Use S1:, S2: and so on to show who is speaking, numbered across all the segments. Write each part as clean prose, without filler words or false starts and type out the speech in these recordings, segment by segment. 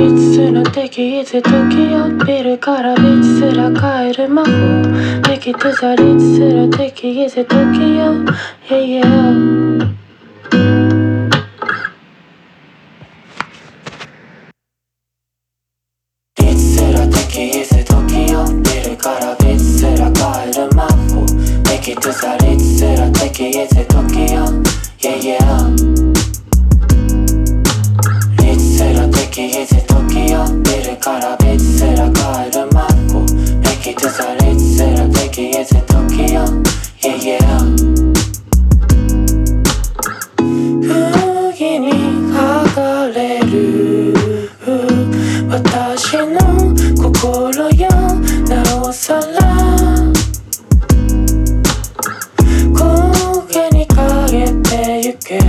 S1: つの敵いつ時をビルからビーチすら変える魔法できてさりつすら敵いつ時を Yeah yeahいつすら敵いつ時をビルからビーチすら変える魔法できてさりつすら敵いつ時を Yeah yeahいつすら敵いつ時をビルからビーチすら変える魔法できてさりつすら敵いつ時を Yeah yeah 不義に剥がれる私の心よなおさら焦げに変えてゆけ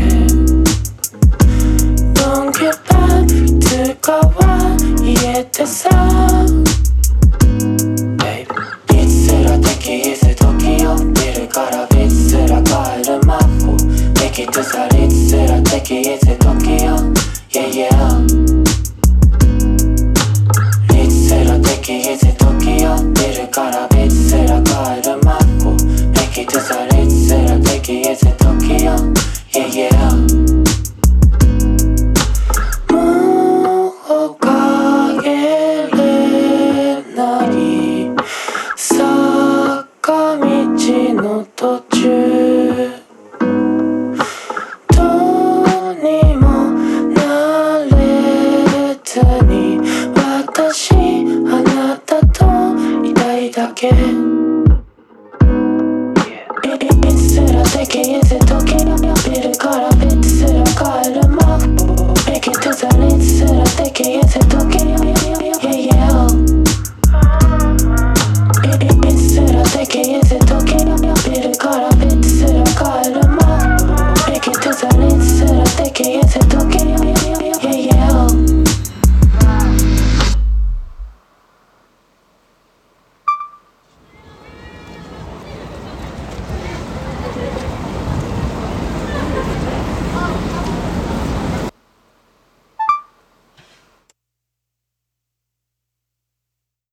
S1: Don't give up いつかは言えてさ Baby いつすら敵いつ時をビルからビーチすら変える魔法できてさりつすら敵いつ時を Yeah yeah いつすら敵いつ時をビルからビーチすら変える魔法できてさりつすら敵いつ時を Yeah yeah